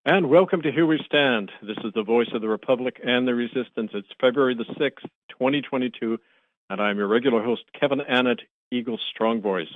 And welcome to Here We Stand. This is the voice of the Republic and the Resistance. It's February the 6th, 2022, and I'm your regular host, Kevin Annett, Eagle Strong Voice.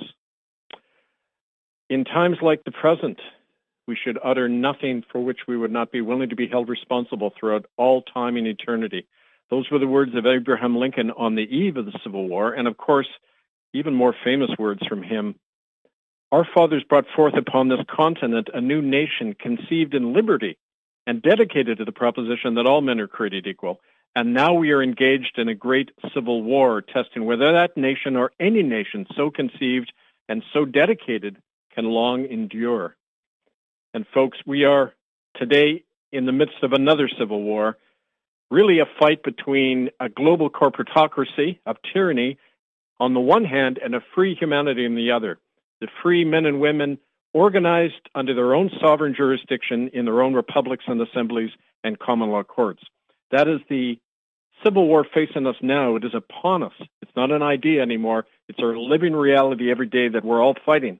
In times like the present, we should utter nothing for which we would not be willing to be held responsible throughout all time and eternity. Those were the words of Abraham Lincoln on the eve of the Civil War, and of course, even more famous words from him. Our fathers brought forth upon this continent a new nation conceived in liberty and dedicated to the proposition that all men are created equal. And now we are engaged in a great civil war, testing whether that nation or any nation so conceived and so dedicated can long endure. And folks, we are today in the midst of another civil war, really a fight between a global corporatocracy of tyranny on the one hand and a free humanity on the other. The free men and women organized under their own sovereign jurisdiction in their own republics and assemblies and common law courts. That is the civil war facing us now. It is upon us. It's not an idea anymore. It's our living reality every day that we're all fighting.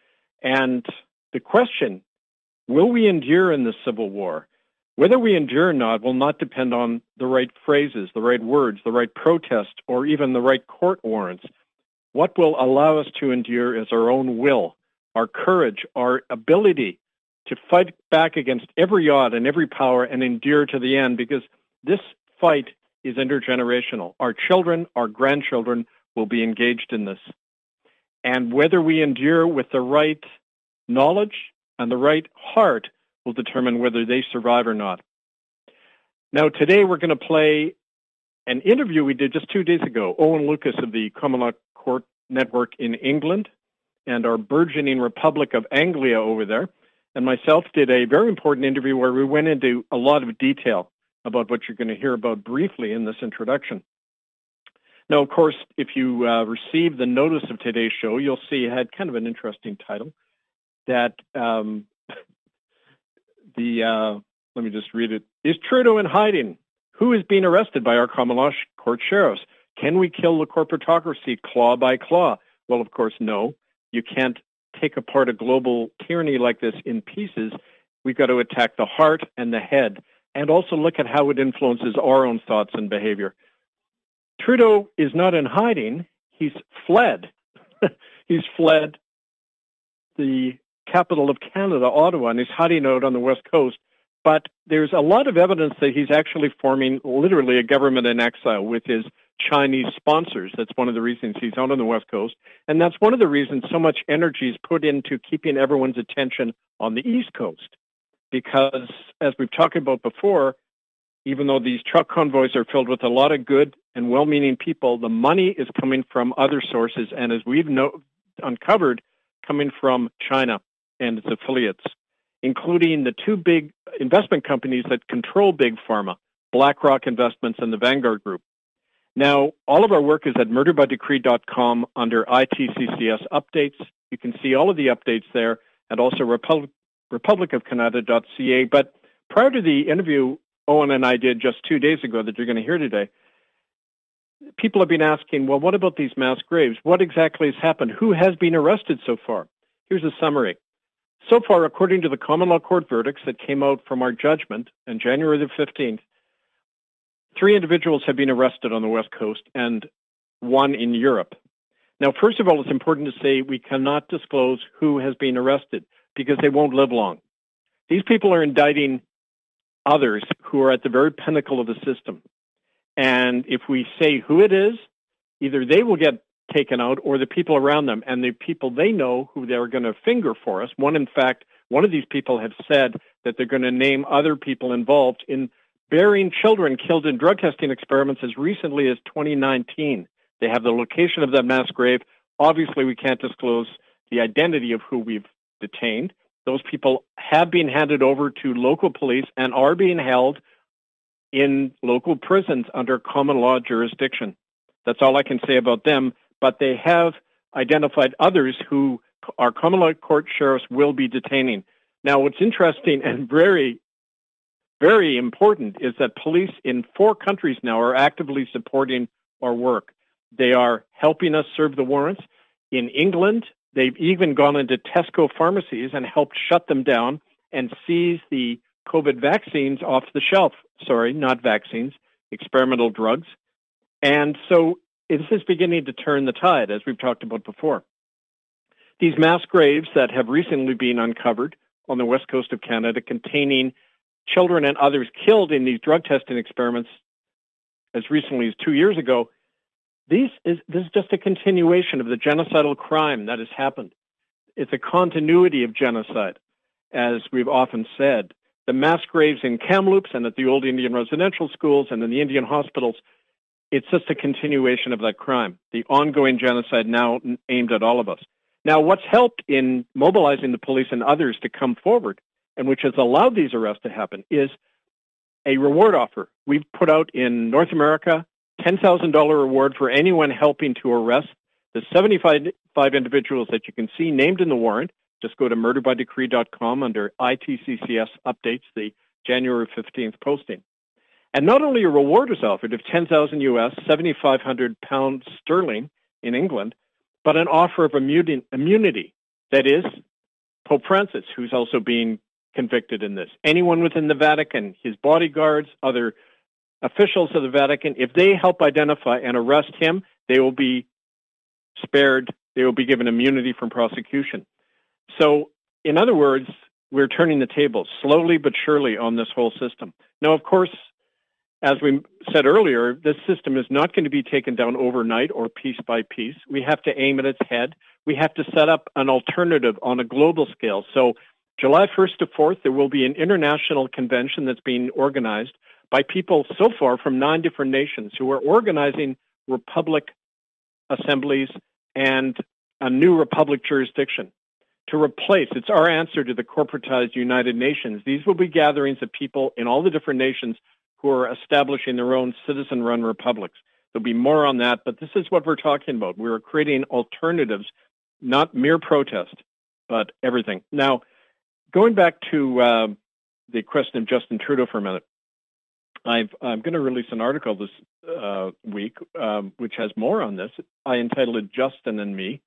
And the question, will we endure in this civil war? Whether we endure or not will not depend on the right phrases, the right words, the right protest, or even the right court warrants. What will allow us to endure is our own will, our courage, our ability to fight back against every odd and every power and endure to the end, because this fight is intergenerational. Our children, our grandchildren will be engaged in this. And whether we endure with the right knowledge and the right heart will determine whether they survive or not. Now, today we're going to play an interview we did just 2 days ago. Owen Lucas of the Common Law Court Network in England and our burgeoning Republic of Anglia over there, and myself did a very important interview where we went into a lot of detail about what you're going to hear about briefly in this introduction. Now, of course, if you receive the notice of today's show, you'll see it had kind of an interesting title that let me just read it. Is Trudeau in hiding? Who is being arrested by our common law court sheriffs? Can we kill the corporatocracy claw by claw? Well, of course, no. You can't take apart a global tyranny like this in pieces. We've got to attack the heart and the head, and also look at how it influences our own thoughts and behavior. Trudeau is not in hiding. He's fled. He's fled the capital of Canada, Ottawa, and he's hiding out on the West Coast. But there's a lot of evidence that he's actually forming literally a government in exile with his Chinese sponsors. That's one of the reasons he's out on the West Coast. And that's one of the reasons so much energy is put into keeping everyone's attention on the East Coast. Because, as we've talked about before, even though these truck convoys are filled with a lot of good and well-meaning people, the money is coming from other sources, and as we've uncovered, coming from China and its affiliates, including the two big investment companies that control Big Pharma, BlackRock Investments and the Vanguard Group. Now, all of our work is at murderbydecree.com under ITCCS updates. You can see all of the updates there, and also republicofcanada.ca. But prior to the interview Owen and I did just 2 days ago that you're going to hear today, people have been asking, well, what about these mass graves? What exactly has happened? Who has been arrested so far? Here's a summary. So far, according to the common law court verdicts that came out from our judgment on January the 15th, 3 individuals have been arrested on the West Coast and 1 in Europe. Now, first of all, it's important to say we cannot disclose who has been arrested because they won't live long. These people are indicting others who are at the very pinnacle of the system. And if we say who it is, either they will get taken out or the people around them, and the people they know who they're going to finger for us. One of these people have said that they're going to name other people involved in burying children killed in drug testing experiments as recently as 2019. They have the location of that mass grave. Obviously, we can't disclose the identity of who we've detained. Those people have been handed over to local police and are being held in local prisons under common law jurisdiction. That's all I can say about them, but they have identified others who our common law court sheriffs will be detaining. Now, what's interesting and very, very important is that police in 4 countries now are actively supporting our work. They are helping us serve the warrants. In England, they've even gone into Tesco pharmacies and helped shut them down and seize the COVID vaccines off the shelf. Sorry, not vaccines, experimental drugs. And so this is beginning to turn the tide, as we've talked about before. These mass graves that have recently been uncovered on the west coast of Canada containing children and others killed in these drug testing experiments as recently as 2 years ago, this is just a continuation of the genocidal crime that has happened. It's a continuity of genocide, as we've often said. The mass graves in Kamloops and at the old Indian residential schools and in the Indian hospitals, it's just a continuation of that crime, the ongoing genocide now aimed at all of us. Now, what's helped in mobilizing the police and others to come forward, and which has allowed these arrests to happen, is a reward offer. We've put out in North America $10,000 reward for anyone helping to arrest the 75 individuals that you can see named in the warrant. Just go to murderbydecree.com under ITCCS updates, the January 15th posting. And not only a reward is offered of $10,000 US, 7,500 pounds sterling in England, but an offer of immunity. That is, Pope Francis, who's also being convicted in this. Anyone within the Vatican, his bodyguards, other officials of the Vatican, if they help identify and arrest him, they will be spared. They will be given immunity from prosecution. So, in other words, we're turning the tables slowly but surely on this whole system. Now, of course, as we said earlier, this system is not going to be taken down overnight or piece by piece. We have to aim at its head. We have to set up an alternative on a global scale. So July 1st to 4th, there will be an international convention that's being organized by people so far from 9 different nations who are organizing republic assemblies and a new republic jurisdiction to replace. It's our answer to the corporatized United Nations. These will be gatherings of people in all the different nations who are establishing their own citizen-run republics. There'll be more on that, but this is what we're talking about. We're creating alternatives, not mere protest, but everything. Now, going back to the question of Justin Trudeau for a minute, I'm going to release an article this week, which has more on this. I entitled it Justin and Me.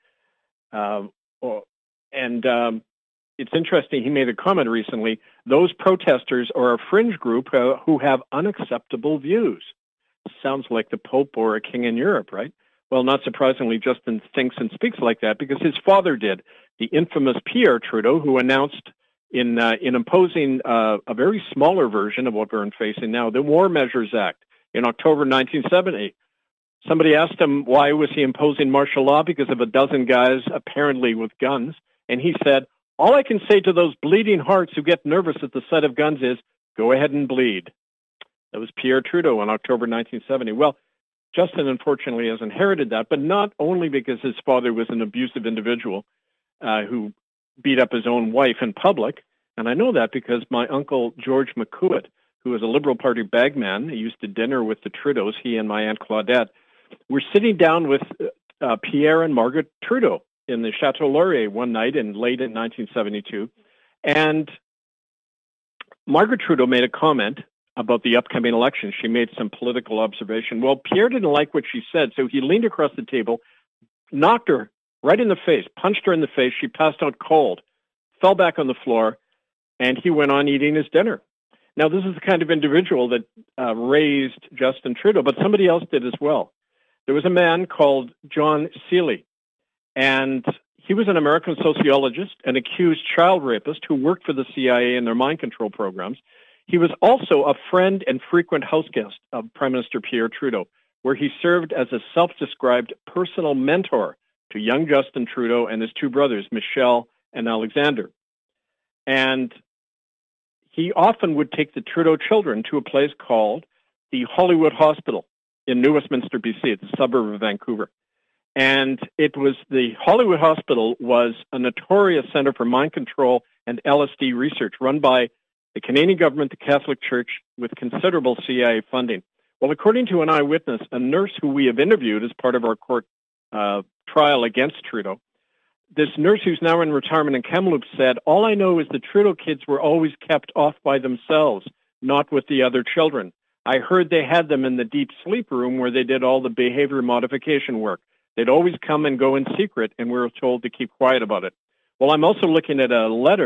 It's interesting, he made a comment recently, those protesters are a fringe group who have unacceptable views. Sounds like the Pope or a king in Europe, right? Well, not surprisingly, Justin thinks and speaks like that because his father did, the infamous Pierre Trudeau, who announced in imposing a very smaller version of what we're facing now, the War Measures Act in October 1970. Somebody asked him why was he imposing martial law because of a dozen guys apparently with guns, and he said, all I can say to those bleeding hearts who get nervous at the sight of guns is, go ahead and bleed. That was Pierre Trudeau in October 1970. Well, Justin, unfortunately, has inherited that, but not only because his father was an abusive individual who beat up his own wife in public, and I know that because my uncle, George McCourt, who was a Liberal Party bagman, he used to dinner with the Trudeaus, he and my Aunt Claudette, were sitting down with Pierre and Margaret Trudeau in the Chateau Laurier one night late in 1972. And Margaret Trudeau made a comment about the upcoming election. She made some political observation. Well, Pierre didn't like what she said, so he leaned across the table, knocked her right in the face, punched her in the face. She passed out cold, fell back on the floor, and he went on eating his dinner. Now, this is the kind of individual that raised Justin Trudeau, but somebody else did as well. There was a man called John Seeley, and he was an American sociologist, an accused child rapist who worked for the CIA in their mind control programs. He was also a friend and frequent house guest of Prime Minister Pierre Trudeau, where he served as a self-described personal mentor to young Justin Trudeau and his two brothers, Michel and Alexander. And he often would take the Trudeau children to a place called the Hollywood Hospital in New Westminster, BC. It's a suburb of Vancouver. And the Hollywood Hospital was a notorious center for mind control and LSD research run by the Canadian government, the Catholic Church, with considerable CIA funding. Well, according to an eyewitness, a nurse who we have interviewed as part of our court trial against Trudeau, this nurse who's now in retirement in Kamloops said, all I know is the Trudeau kids were always kept off by themselves, not with the other children. I heard they had them in the deep sleep room where they did all the behavior modification work. They'd always come and go in secret, and we were told to keep quiet about it. Well, I'm also looking at a letter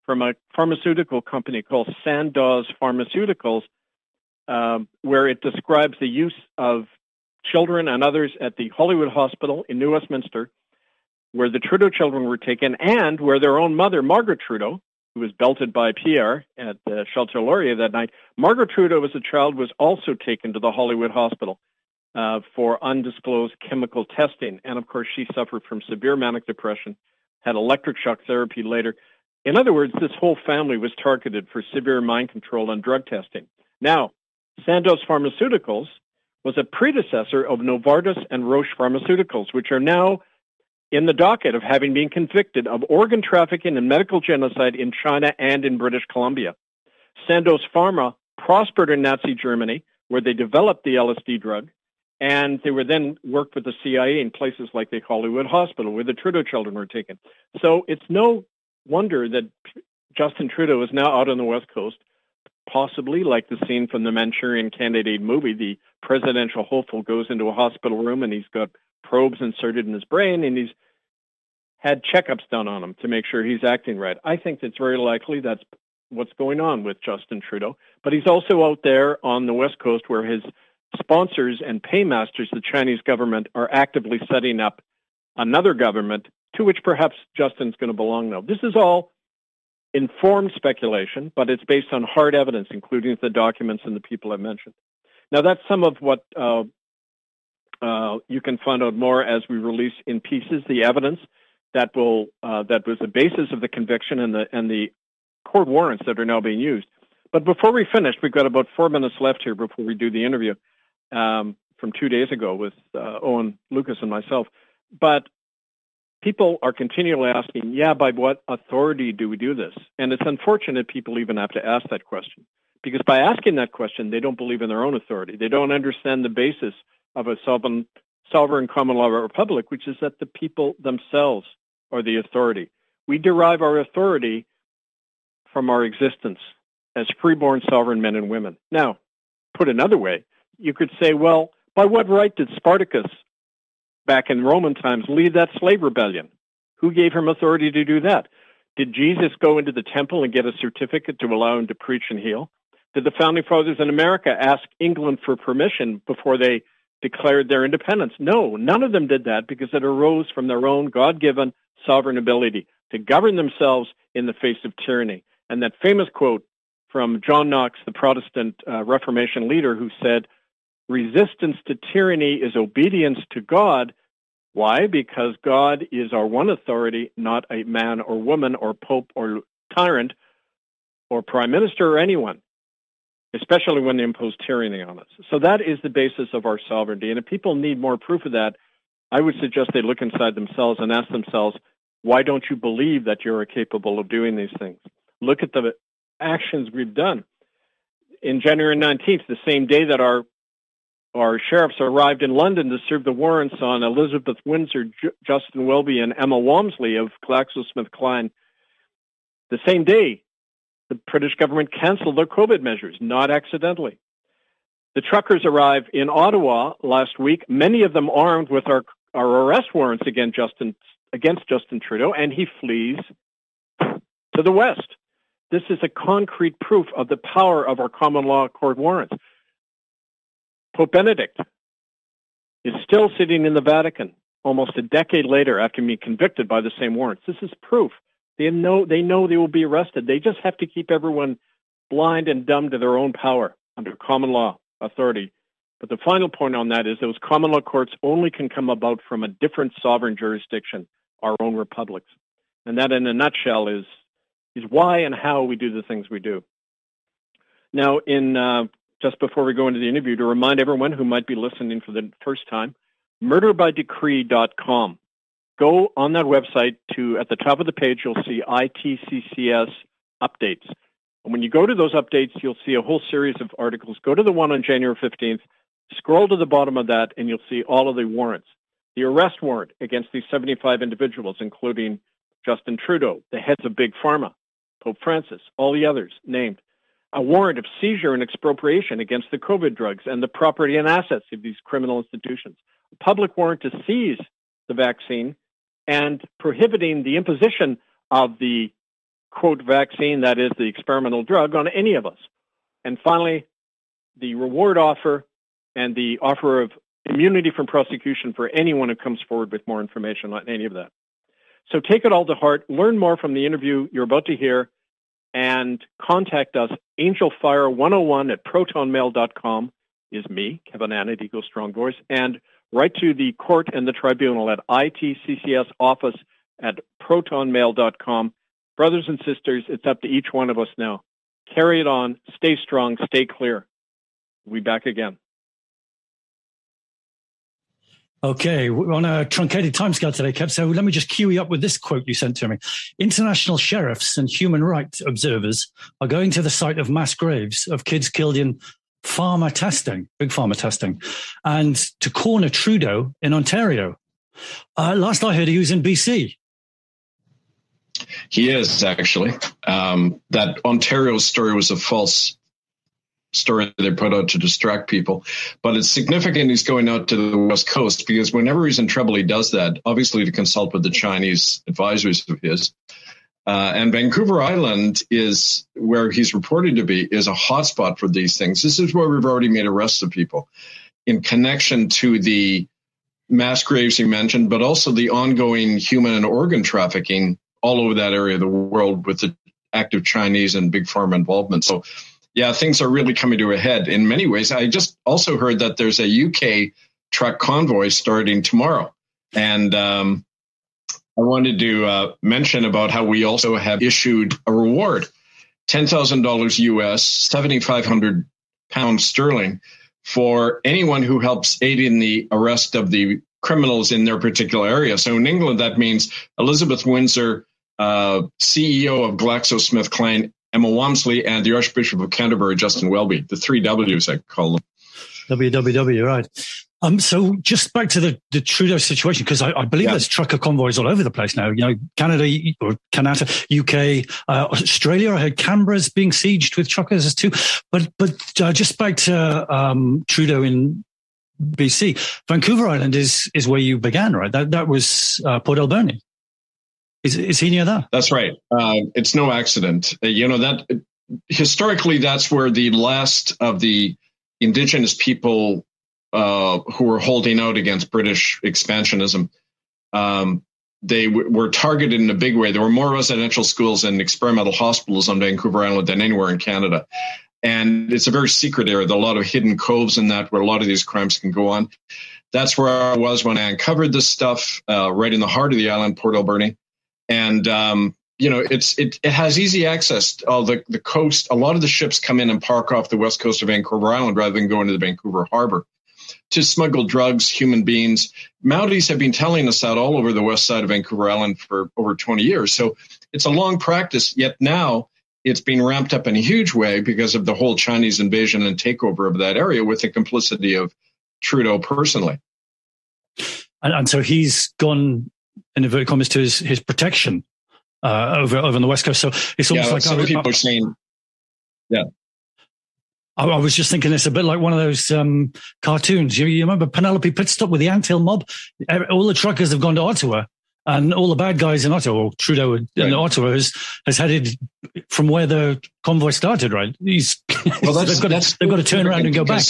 from a pharmaceutical company called Sandoz Pharmaceuticals, where it describes the use of children and others at the Hollywood Hospital in New Westminster, where the Trudeau children were taken, and where their own mother, Margaret Trudeau, who was belted by Pierre at Shelter Laurier that night, Margaret Trudeau as a child was also taken to the Hollywood Hospital for undisclosed chemical testing. And of course, she suffered from severe manic depression, had electric shock therapy later. In other words, this whole family was targeted for severe mind control and drug testing. Now, Sandoz Pharmaceuticals was a predecessor of Novartis and Roche Pharmaceuticals, which are now in the docket of having been convicted of organ trafficking and medical genocide in China and in British Columbia. Sandoz Pharma prospered in Nazi Germany, where they developed the LSD drug, and they were then worked with the CIA in places like the Hollywood Hospital, where the Trudeau children were taken. So it's no wonder that Justin Trudeau is now out on the West Coast, possibly like the scene from the Manchurian Candidate movie. The presidential hopeful goes into a hospital room and he's got probes inserted in his brain and he's had checkups done on him to make sure he's acting right. I think it's very likely that's what's going on with Justin Trudeau. But he's also out there on the West Coast where his sponsors and paymasters, the Chinese government, are actively setting up another government to which perhaps Justin's going to belong now. This is all informed speculation, but it's based on hard evidence, including the documents and the people I mentioned. Now, that's some of what you can find out more as we release in pieces the evidence that was the basis of the conviction and the court warrants that are now being used. But before we finish, we've got about 4 minutes left here before we do the interview from 2 days ago with Owen Lucas and myself. But people are continually asking, by what authority do we do this? And it's unfortunate people even have to ask that question, because by asking that question, they don't believe in their own authority. They don't understand the basis of a sovereign common law republic, which is that the people themselves are the authority. We derive our authority from our existence as freeborn sovereign men and women. Now, put another way, you could say, well, by what right did Spartacus back in Roman times lead that slave rebellion? Who gave him authority to do that? Did Jesus go into the temple and get a certificate to allow him to preach and heal? Did the founding fathers in America ask England for permission before they declared their independence? No, none of them did that, because it arose from their own God-given sovereign ability to govern themselves in the face of tyranny. And that famous quote from John Knox, the Protestant Reformation leader, who said, "Resistance to tyranny is obedience to God." Why? Because God is our one authority, not a man or woman or pope or tyrant or prime minister or anyone, especially when they impose tyranny on us. So that is the basis of our sovereignty. And if people need more proof of that, I would suggest they look inside themselves and ask themselves, why don't you believe that you're capable of doing these things? Look at the actions we've done. In January 19th, the same day that our sheriffs arrived in London to serve the warrants on Elizabeth Windsor, Justin Welby, and Emma Walmsley of GlaxoSmithKline, the same day, the British government canceled their COVID measures, not accidentally. The truckers arrived in Ottawa last week, many of them armed with our arrest warrants against Justin Trudeau, and he flees to the West. This is a concrete proof of the power of our common law court warrants. Pope Benedict is still sitting in the Vatican almost a decade later after being convicted by the same warrants. This is proof. They know they will be arrested. They just have to keep everyone blind and dumb to their own power under common law authority. But the final point on that is those common law courts only can come about from a different sovereign jurisdiction, our own republics. And that, in a nutshell, is why and how we do the things we do. Now, just before we go into the interview, to remind everyone who might be listening for the first time, murderbydecree.com. Go on that website at the top of the page, you'll see ITCCS updates. And when you go to those updates, you'll see a whole series of articles. Go to the one on January 15th, scroll to the bottom of that, and you'll see all of the warrants. The arrest warrant against these 75 individuals, including Justin Trudeau, the heads of Big Pharma, Pope Francis, all the others named. A warrant of seizure and expropriation against the COVID drugs and the property and assets of these criminal institutions. A public warrant to seize the vaccine and prohibiting the imposition of the quote, vaccine, that is the experimental drug, on any of us. And finally, the reward offer and the offer of immunity from prosecution for anyone who comes forward with more information on any of that. So take it all to heart, learn more from the interview you're about to hear, and contact us. angelfire101@protonmail.com is me, Kevin Annett, Eagle Strong Voice, and write to the court and the tribunal at itccsoffice@protonmail.com. Brothers and sisters, it's up to each one of us now. Carry it on, stay strong, stay clear. We'll be back again. Okay, we're on a truncated timescale today, Kev, so let me just cue you up with this quote you sent to me. International sheriffs and human rights observers are going to the site of mass graves of kids killed in pharma testing, big pharma testing, and to corner Trudeau in Ontario. Last I heard, he was in BC. He is, actually. That Ontario story was a false story they put out to distract people. But it's significant he's going out to the West Coast, because whenever he's in trouble, he does that, obviously to consult with the Chinese advisors of his. And Vancouver Island is where he's reported to be, is a hotspot for these things. This is where we've already made arrests of people in connection to the mass graves you mentioned, but also the ongoing human and organ trafficking all over that area of the world with the active Chinese and big pharma involvement. So, yeah, things are really coming to a head in many ways. I just also heard that there's a UK truck convoy starting tomorrow. And I wanted to mention about how we also have issued a reward, $10,000 US, 7,500 pounds sterling, for anyone who helps aid in the arrest of the criminals in their particular area. So in England, that means Elizabeth Windsor, CEO of GlaxoSmithKline, Emma Walmsley, and the Archbishop of Canterbury, Justin Welby, the three W's, I call them. WWW, right. So just back to the Trudeau situation, because I believe there's trucker convoys all over the place now. You know, Canada, UK, Australia. I heard Canberra's being sieged with truckers too. But just back to Trudeau in BC, Vancouver Island is where you began, right? That was Port Alberni. Is he near that? That's right. It's no accident. That historically, that's where the last of the Indigenous people who were holding out against British expansionism, they were targeted in a big way. There were more residential schools and experimental hospitals on Vancouver Island than anywhere in Canada. And it's a very secret area. There are a lot of hidden coves in that where a lot of these crimes can go on. That's where I was when I uncovered this stuff, right in the heart of the island, Port Alberni. And, it has easy access to the coast. A lot of the ships come in and park off the west coast of Vancouver Island rather than going to the Vancouver harbor to smuggle drugs, human beings. Mounties have been telling us that all over the west side of Vancouver Island for over 20 years. So it's a long practice, yet now it's been ramped up in a huge way because of the whole Chinese invasion and takeover of that area with the complicity of Trudeau personally. And so he's gone, in inverted commas, to his protection over on the west coast. So it's almost like some people are saying, I was just thinking it's a bit like one of those cartoons. You remember Penelope Pitstop with the Anthill mob? All the truckers have gone to Ottawa, and all the bad guys in Ottawa, or Trudeau in Ottawa, has headed from where the convoy started, right? They've got to turn around and go back.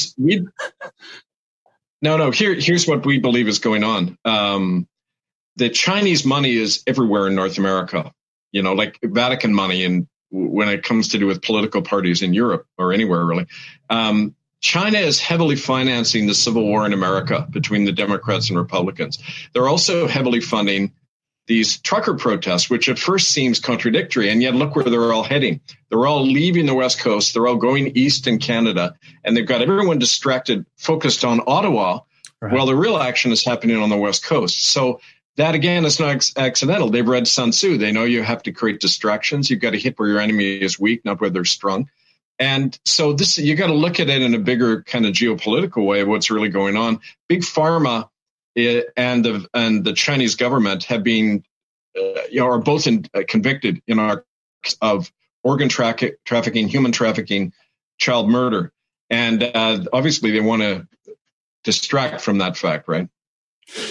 No. Here's what we believe is going on. The Chinese money is everywhere in North America, like Vatican money, and when it comes to do with political parties in Europe or anywhere really. China is heavily financing the civil war in America between the Democrats and Republicans. They're also heavily funding these trucker protests, which at first seems contradictory, and yet look where they're all heading. They're all leaving the West Coast. They're all going east in Canada, and they've got everyone distracted, focused on Ottawa, while the real action is happening on the West Coast. So that, again, is not accidental. They've read Sun Tzu. They know you have to create distractions. You've got to hit where your enemy is weak, not where they're strong. And so you got to look at it in a bigger kind of geopolitical way of what's really going on. Big Pharma and the Chinese government have been, are both convicted of organ trafficking, human trafficking, child murder. And obviously they want to distract from that fact, right?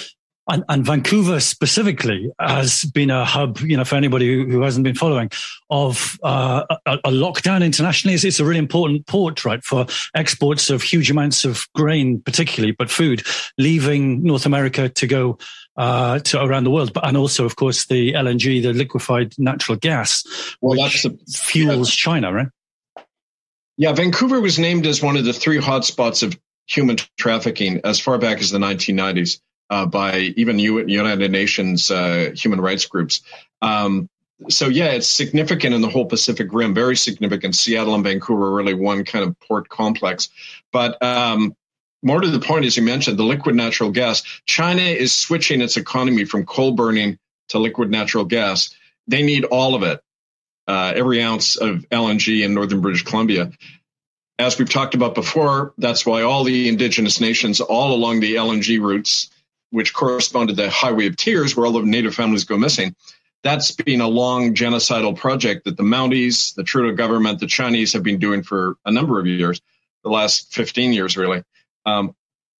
And Vancouver specifically has been a hub, for anybody who hasn't been following, of a lockdown internationally. It's a really important port, right, for exports of huge amounts of grain, particularly, but food, leaving North America to go to around the world. And also, of course, the LNG, the liquefied natural gas, which fuels China, right? Yeah, Vancouver was named as one of the 3 hotspots of human trafficking as far back as the 1990s. By even United Nations human rights groups. So, it's significant in the whole Pacific Rim, very significant. Seattle and Vancouver are really one kind of port complex. But more to the point, as you mentioned, the liquid natural gas, China is switching its economy from coal burning to liquid natural gas. They need all of it, every ounce of LNG in northern British Columbia. As we've talked about before, that's why all the indigenous nations all along the LNG routes, which correspond to the Highway of Tears, where all the native families go missing. That's been a long genocidal project that the Mounties, the Trudeau government, the Chinese have been doing for a number of years, the last 15 years, really. So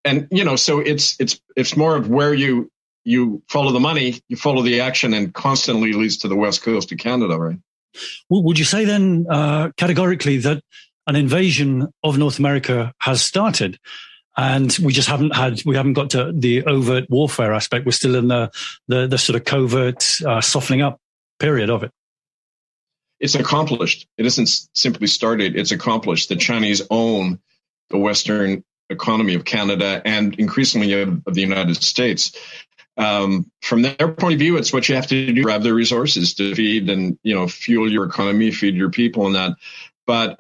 it's more of where you follow the money, you follow the action, and constantly leads to the west coast of Canada, right? Well, would you say then categorically that an invasion of North America has started? And we just haven't got to the overt warfare aspect. We're still in the sort of covert softening up period of it. It's accomplished. It isn't simply started. It's accomplished. The Chinese own the Western economy of Canada and increasingly of the United States. From their point of view, it's what you have to do, grab their resources to feed and, fuel your economy, feed your people and that. But,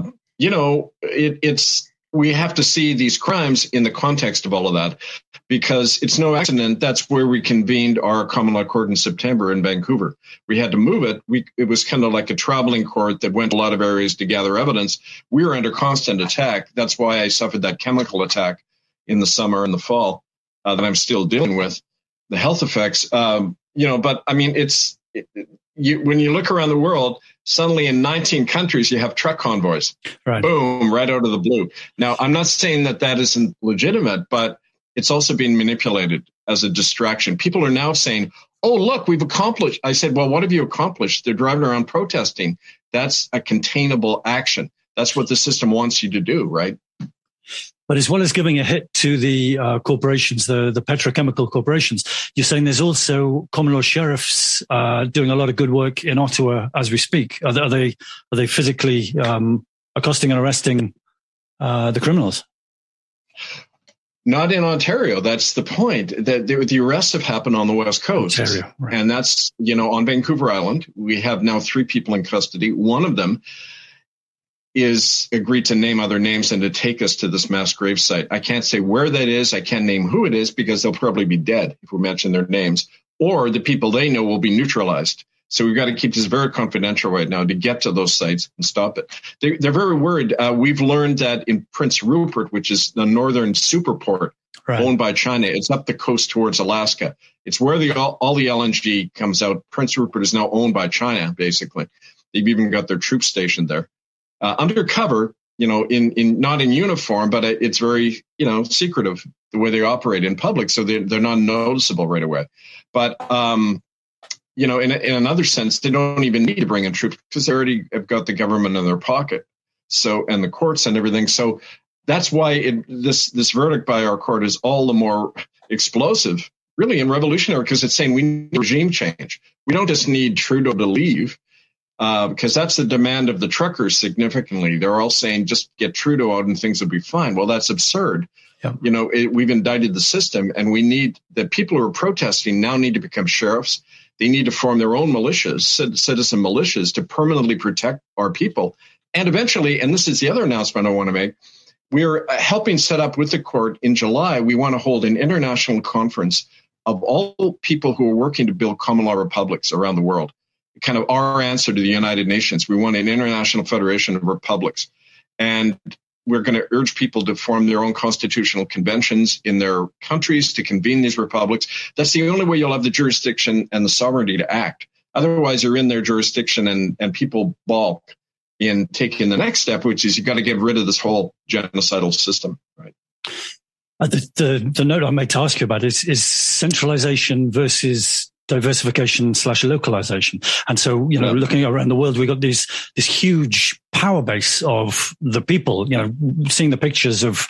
we have to see these crimes in the context of all of that, because it's no accident that's where we convened our common law court in September in Vancouver. We had to move it. It was kind of like a traveling court that went to a lot of areas to gather evidence. We were under constant attack. That's why I suffered that chemical attack in the summer and the fall that I'm still dealing with, the health effects. But I mean, when you look around the world, suddenly in 19 countries, you have truck convoys. Right. Boom, right out of the blue. Now, I'm not saying that isn't legitimate, but it's also being manipulated as a distraction. People are now saying, oh, look, we've accomplished. I said, well, what have you accomplished? They're driving around protesting. That's a containable action. That's what the system wants you to do, right? But as well as giving a hit to the corporations, the petrochemical corporations, you're saying there's also common law sheriffs doing a lot of good work in Ottawa as we speak. Are they physically accosting and arresting the criminals? Not in Ontario. That's the point. The arrests have happened on the West Coast. Ontario, right. And that's, on Vancouver Island. We have now 3 people in custody. One of them is agreed to name other names and to take us to this mass grave site. I can't say where that is. I can't name who it is because they'll probably be dead if we mention their names, or the people they know will be neutralized. So we've got to keep this very confidential right now to get to those sites and stop it. They're very worried. We've learned that in Prince Rupert, which is the northern superport owned by China, it's up the coast towards Alaska. It's where all the LNG comes out. Prince Rupert is now owned by China, basically. They've even got their troop stationed there. Undercover, in not in uniform, but it's very, secretive the way they operate in public. So they're not noticeable right away. But, in another sense, they don't even need to bring in troops because they already have got the government in their pocket. So, and the courts and everything. So that's why this verdict by our court is all the more explosive, really, and revolutionary, because it's saying we need regime change. We don't just need Trudeau to leave. Because that's the demand of the truckers significantly. They're all saying just get Trudeau out and things will be fine. Well, that's absurd. Yeah. We've indicted the system, and we need the people who are protesting now need to become sheriffs. They need to form their own militias, citizen militias, to permanently protect our people. And eventually, and this is the other announcement I want to make, we're helping set up with the court in July. We want to hold an international conference of all people who are working to build common law republics around the world. Kind of our answer to the United Nations. We want an international federation of republics. And we're going to urge people to form their own constitutional conventions in their countries to convene these republics. That's the only way you'll have the jurisdiction and the sovereignty to act. Otherwise, you're in their jurisdiction and people balk in taking the next step, which is you've got to get rid of this whole genocidal system, right? The note I made to ask you about is centralization versus diversification / localization. And so, looking around the world, we got this huge power base of the people, seeing the pictures of,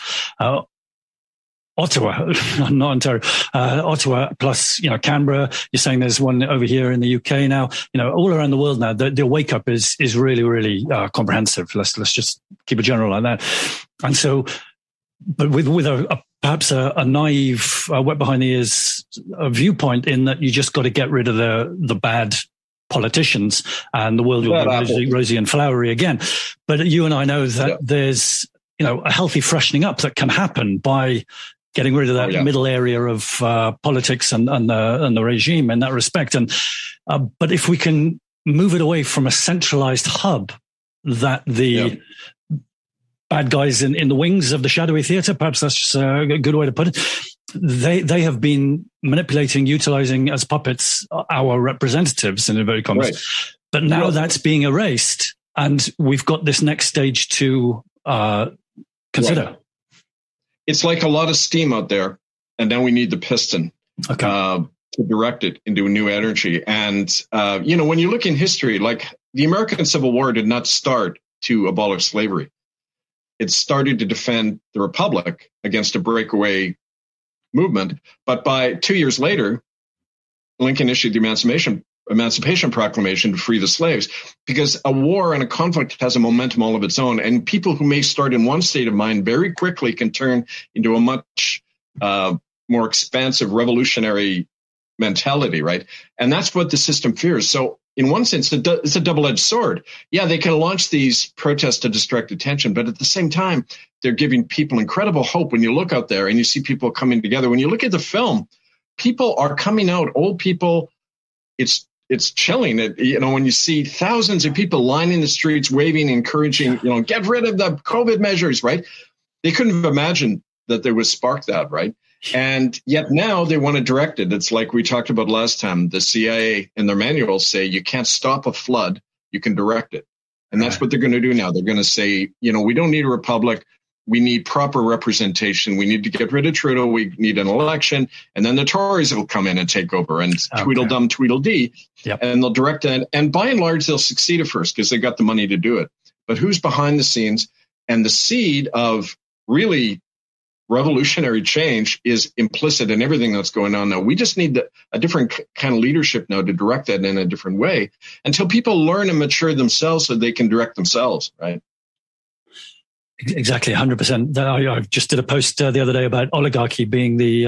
Ottawa, not Ontario, Ottawa plus, Canberra. You're saying there's one over here in the UK now, all around the world now. The wake up is really, really, comprehensive. Let's just keep it general like that. And so, but with perhaps a naive, wet behind the ears viewpoint in that you just got to get rid of the bad politicians and the world will be rosy and flowery again. But you and I know that there's, a healthy freshening up that can happen by getting rid of that middle area of politics and the regime in that respect. And but if we can move it away from a centralized hub that the bad guys in the wings of the shadowy theater, perhaps that's just a good way to put it, they have been manipulating, utilizing as puppets our representatives in inverted commas. Right. But now that's being erased, and we've got this next stage to consider. Right. It's like a lot of steam out there, and now we need the piston to direct it into a new energy. And, when you look in history, like the American Civil War did not start to abolish slavery. It started to defend the Republic against a breakaway movement. But by 2 years later, Lincoln issued the Emancipation Proclamation to free the slaves, because a war and a conflict has a momentum all of its own. And people who may start in one state of mind very quickly can turn into a much more expansive revolutionary mentality, right? And that's what the system fears. So in one sense, it's a double-edged sword. Yeah, they can launch these protests to distract attention, but at the same time, they're giving people incredible hope. When you look out there and you see people coming together, when you look at the film, people are coming out, old people. It's chilling. When you see thousands of people lining the streets, waving, encouraging, get rid of the COVID measures, right? They couldn't have imagined that there would spark that, right? And yet now they want to direct it. It's like we talked about last time. The CIA in their manuals say you can't stop a flood, you can direct it. And that's what they're going to do now. They're going to say, we don't need a republic. We need proper representation. We need to get rid of Trudeau. We need an election. And then the Tories will come in and take over, and Tweedledum, Tweedledee. Yep. And they'll direct it. And by and large, they'll succeed at first because they got the money to do it. But who's behind the scenes? And the seed of really revolutionary change is implicit in everything that's going on now. We just need a different kind of leadership now to direct that in a different way until people learn and mature themselves so they can direct themselves, right? Exactly, 100%. I just did a post the other day about oligarchy being the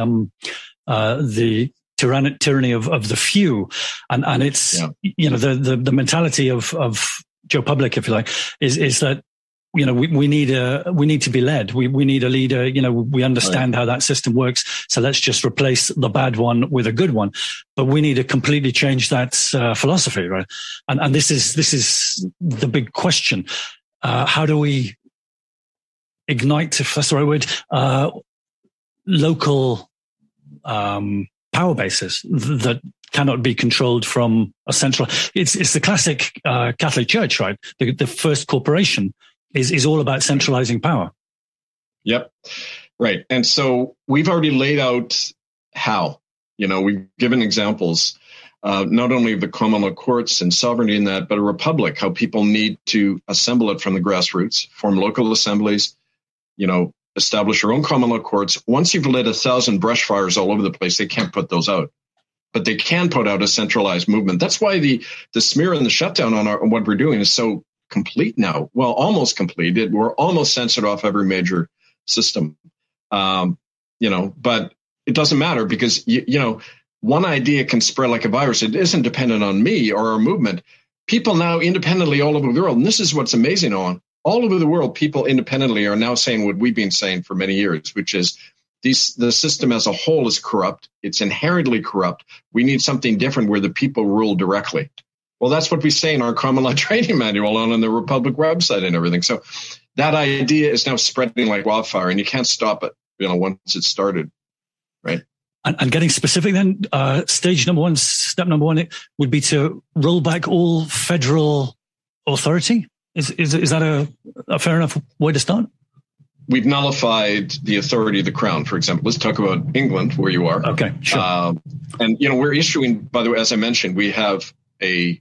tyranny of the few, and it's the mentality of Joe Public, if you like, is that we need to be led. We need a leader. We understand how that system works, so let's just replace the bad one with a good one. But we need to completely change that philosophy, right? And this is the big question: how do we ignite, if that's the right word, local power bases that cannot be controlled from a central. It's the classic Catholic Church, right? The first corporation is all about centralizing power. Yep, right. And so we've already laid out how. We've given examples, not only of the common law courts and sovereignty in that, but a republic, how people need to assemble it from the grassroots, form local assemblies, establish your own common law courts. Once you've lit 1,000 brush fires all over the place, they can't put those out. But they can put out a centralized movement. That's why the smear and the shutdown on what we're doing is so complete now. Well, almost complete. We're almost censored off every major system. But it doesn't matter because, one idea can spread like a virus. It isn't dependent on me or our movement. People now independently all over the world, and this is what's amazing all over the world, people independently are now saying what we've been saying for many years, which is the system as a whole is corrupt. It's inherently corrupt. We need something different where the people rule directly. Well, that's what we say in our common law training manual on the Republic website and everything. So that idea is now spreading like wildfire, and you can't stop it, once it's started, right? And getting specific then, stage number one, step number one, it would be to roll back all federal authority. Is that a fair enough way to start? we've nullified the authority of the Crown, for example. Let's talk about England, where you are. Okay, sure. And, we're issuing, by the way, as I mentioned, we have a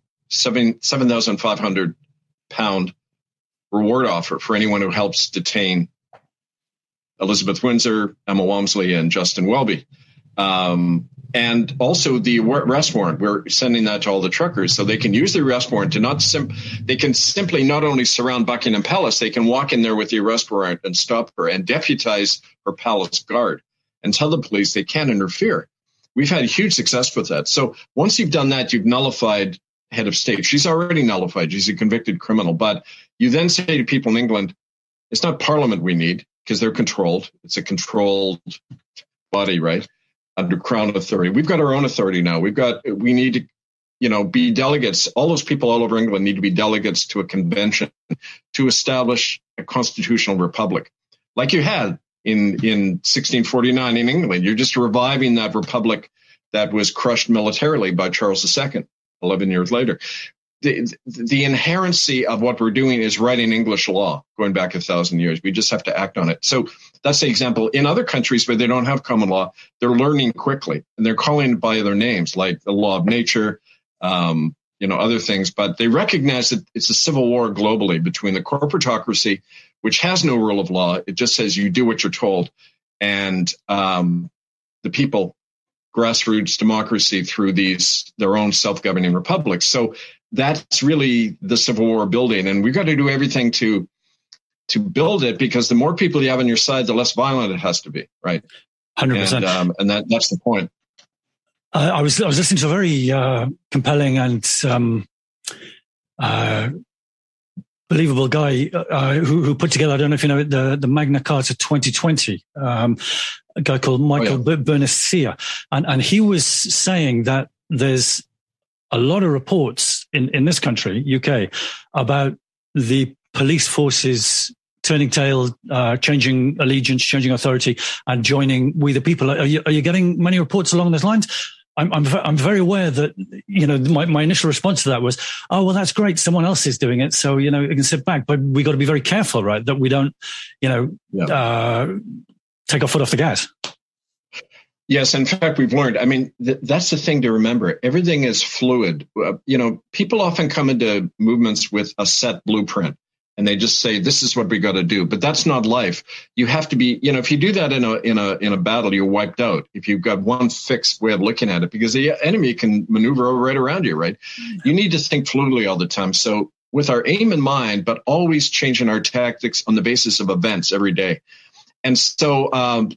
£7,500 reward offer for anyone who helps detain Elizabeth Windsor, Emma Walmsley, and Justin Welby. And also the arrest warrant, we're sending that to all the truckers so they can use the arrest warrant to they can simply not only surround Buckingham Palace, they can walk in there with the arrest warrant and stop her and deputize her palace guard and tell the police they can't interfere. We've had huge success with that. So once you've done that, you've nullified head of state. She's already nullified. She's a convicted criminal. But you then say to people in England, it's not Parliament we need because they're controlled. It's a controlled body, right? Under Crown authority. We've got our own authority now. We need to, be delegates. All those people all over England need to be delegates to a convention to establish a constitutional republic, like you had in 1649 in England. You're just reviving that republic that was crushed militarily by Charles II 11 years later. The inherency of what we're doing is writing English law going back 1,000 years. We just have to act on it. So that's the example. In other countries where they don't have common law, they're learning quickly and they're calling it by their names, like the law of nature, other things. But they recognize that it's a civil war globally between the corporatocracy, which has no rule of law. It just says you do what you're told, and the people, grassroots democracy through their own self-governing republics. So that's really the Civil War building. And we've got to do everything to build it, because the more people you have on your side, the less violent it has to be, right? 100%. And that's the point. I was listening to a very compelling and believable guy who put together, I don't know if you know it, the Magna Carta 2020, a guy called Michael Bernicia. And he was saying that there's a lot of reports in this country, UK, about the police forces turning tail, changing allegiance, changing authority, and joining We the People. Are you getting many reports along those lines? I'm very aware that, my initial response to that was, oh, well, that's great. Someone else is doing it. So, you can sit back, but we got to be very careful, right? That we don't, take our foot off the gas. Yes. In fact, we've learned, that's the thing to remember. Everything is fluid. People often come into movements with a set blueprint and they just say, this is what we got to do. But that's not life. You have to be, if you do that in a battle, you're wiped out. If you've got one fixed way of looking at it, because the enemy can maneuver right around you, right? You need to think fluidly all the time. So with our aim in mind, but always changing our tactics on the basis of events every day. And so,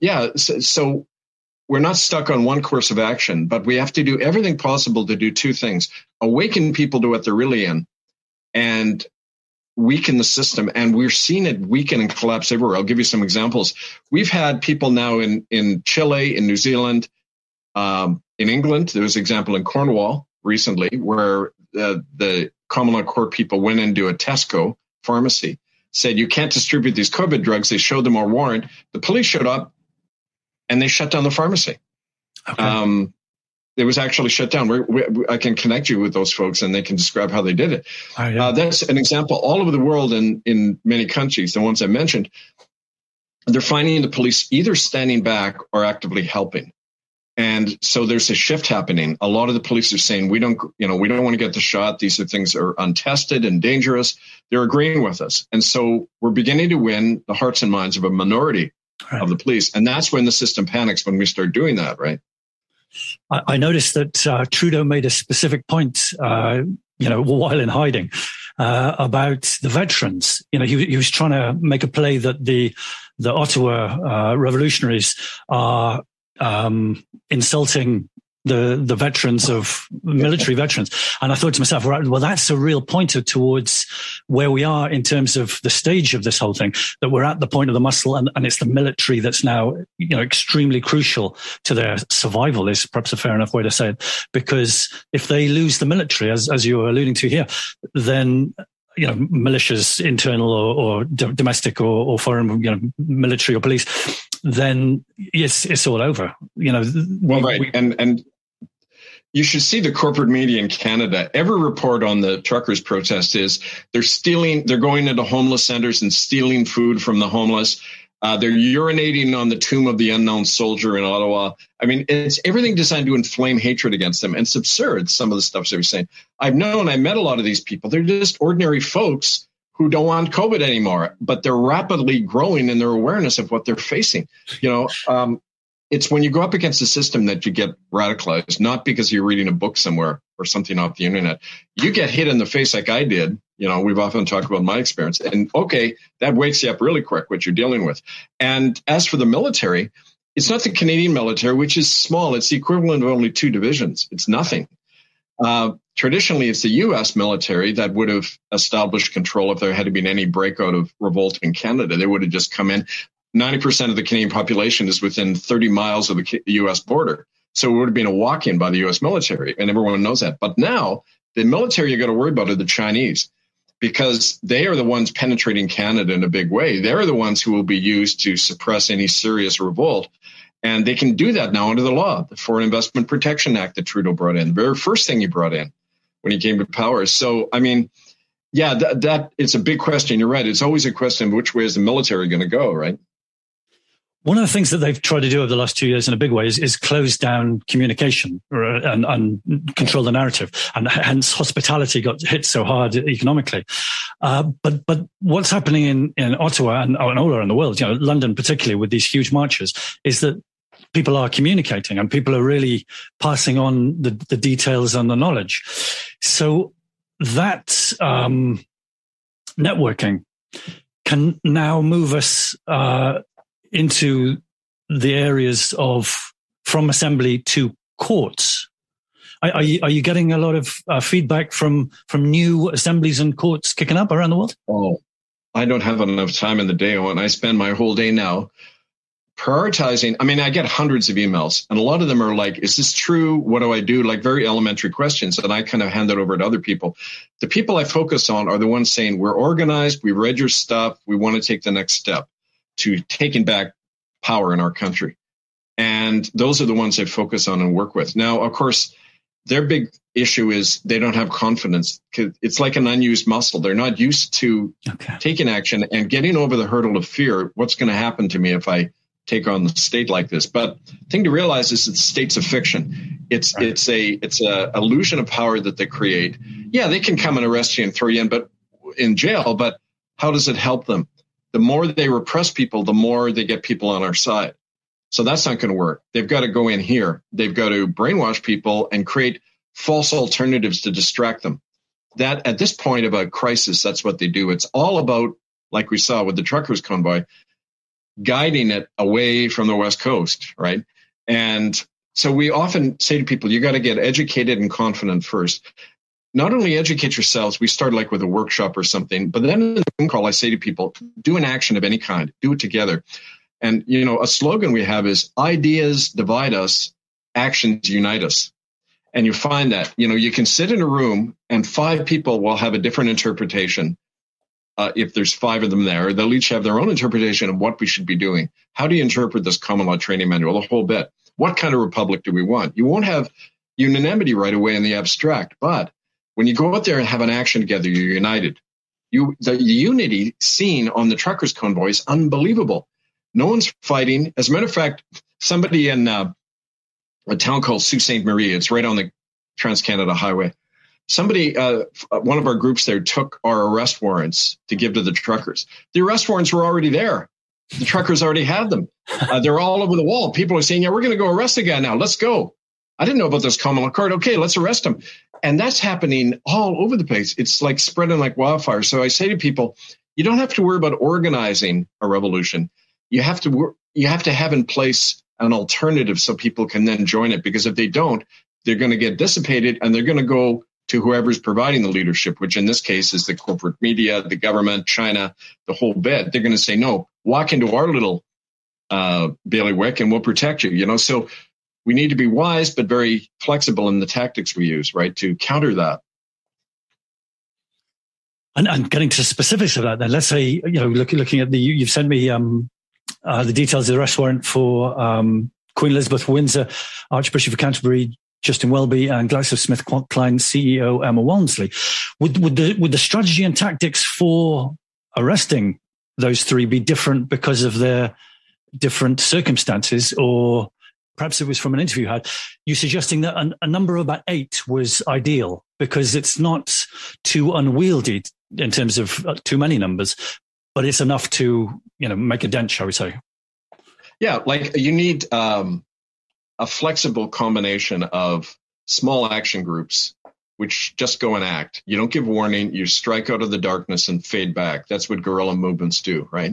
so we're not stuck on one course of action, but we have to do everything possible to do two things: awaken people to what they're really in, and weaken the system. And we're seeing it weaken and collapse everywhere. I'll give you some examples. We've had people now in Chile, in New Zealand, in England. There was an example in Cornwall recently where the common law court people went into a Tesco pharmacy, said, you can't distribute these COVID drugs. They showed them our warrant. The police showed up and they shut down the pharmacy. Okay. It was actually shut down. I can connect you with those folks and they can describe how they did it. Oh, yeah. That's an example all over the world in many countries, the ones I mentioned. They're finding the police either standing back or actively helping. And so there's a shift happening. A lot of the police are saying, we don't want to get the shot. These are things that are untested and dangerous. They're agreeing with us. And so we're beginning to win the hearts and minds of a minority of the police. And that's when the system panics, when we start doing that, right? I noticed that Trudeau made a specific point, while in hiding, about the veterans. He was trying to make a play that the Ottawa revolutionaries are insulting the veterans of military veterans. And I thought to myself, well, that's a real pointer towards where we are in terms of the stage of this whole thing, that we're at the point of the muscle and it's the military that's now, extremely crucial to their survival is perhaps a fair enough way to say it. Because if they lose the military, as you were alluding to here, then militias, internal or domestic or foreign, military or police, then it's all over. Right. And you should see the corporate media in Canada. Every report on the truckers' protest is they're going into homeless centers and stealing food from the homeless. They're urinating on the tomb of the unknown soldier in Ottawa. I mean, it's everything designed to inflame hatred against them. And it's absurd, some of the stuff they were saying. I met a lot of these people. They're just ordinary folks who don't want COVID anymore, but they're rapidly growing in their awareness of what they're facing. It's when you go up against a system that you get radicalized, not because you're reading a book somewhere or something off the internet. You get hit in the face like I did. We've often talked about my experience. And okay, that wakes you up really quick, what you're dealing with. And as for the military, it's not the Canadian military, which is small. It's the equivalent of only 2 divisions. It's nothing. Traditionally, it's the U.S. military that would have established control if there had been any breakout of revolt in Canada. They would have just come in. 90% of the Canadian population is within 30 miles of the U.S. border. So it would have been a walk-in by the U.S. military, and everyone knows that. But now, the military you got to worry about are the Chinese, because they are the ones penetrating Canada in a big way. They're the ones who will be used to suppress any serious revolt. And they can do that now under the law, the Foreign Investment Protection Act that Trudeau brought in, the very first thing he brought in when he came to power. So, I mean, yeah, that it's a big question. You're right. It's always a question of which way is the military going to go, right? One of the things that they've tried to do over the last 2 years in a big way is close down communication and control the narrative. And hence hospitality got hit so hard economically. But what's happening in Ottawa and all around the world, London particularly with these huge marches, is that people are communicating and people are really passing on the details and the knowledge. So that networking can now move us into the areas from assembly to courts. Are you getting a lot of feedback from new assemblies and courts kicking up around the world? Oh, I don't have enough time in the day. And I spend my whole day now prioritizing. I mean, I get hundreds of emails, and a lot of them are like, is this true? What do I do? Like very elementary questions. And I kind of hand that over to other people. The people I focus on are the ones saying, we're organized, we read your stuff, we want to take the next step to taking back power in our country. And those are the ones I focus on and work with. Now, of course, their big issue is they don't have confidence. It's like an unused muscle. They're not used to taking action and getting over the hurdle of fear. What's going to happen to me if I take on the state like this? But the thing to realize is that the state's a fiction. It's a illusion of power that they create. Yeah, they can come and arrest you and throw you in jail, but how does it help them? The more they repress people, the more they get people on our side. So that's not going to work. They've got to go in here. They've got to brainwash people and create false alternatives to distract them. That at this point of a crisis, that's what they do. It's all about, like we saw with the truckers convoy, guiding it away from the West Coast, right? And so we often say to people, you got to get educated and confident first. Not only educate yourselves, we start like with a workshop or something, but then in the phone call, I say to people, do an action of any kind, do it together. And, a slogan we have is ideas divide us, actions unite us. And you find that, you can sit in a room and 5 people will have a different interpretation. If there's 5 of them there, they'll each have their own interpretation of what we should be doing. How do you interpret this common law training manual? The whole bit. What kind of republic do we want? You won't have unanimity right away in the abstract, but when you go out there and have an action together, you're united. The unity seen on the truckers convoy is unbelievable. No one's fighting. As a matter of fact, somebody in a town called Sault Ste. Marie, it's right on the Trans-Canada Highway. Somebody, one of our groups there took our arrest warrants to give to the truckers. The arrest warrants were already there. The truckers already had them. They're all over the wall. People are saying, yeah, we're going to go arrest the guy now. Let's go. I didn't know about this common law court. Okay, let's arrest him. And that's happening all over the place. It's like spreading like wildfire. So I say to people, you don't have to worry about organizing a revolution. You have to have in place an alternative so people can then join it. Because if they don't, they're going to get dissipated and they're going to go to whoever's providing the leadership, which in this case is the corporate media, the government, China, the whole bit. They're going to say, no, walk into our little bailiwick and we'll protect you. So we need to be wise, but very flexible in the tactics we use, right, to counter that. And getting to the specifics of that, then let's say, looking at you've sent me the details of the arrest warrant for Queen Elizabeth of Windsor, Archbishop of Canterbury, Justin Welby, and GlaxoSmithKline CEO Emma Walmsley. Would the strategy and tactics for arresting those three be different because of their different circumstances? Or perhaps it was from an interview you had, you suggesting that a number of about 8 was ideal because it's not too unwieldy in terms of too many numbers, but it's enough to, make a dent, shall we say. Yeah, like you need a flexible combination of small action groups, which just go and act. You don't give warning. You strike out of the darkness and fade back. That's what guerrilla movements do, right?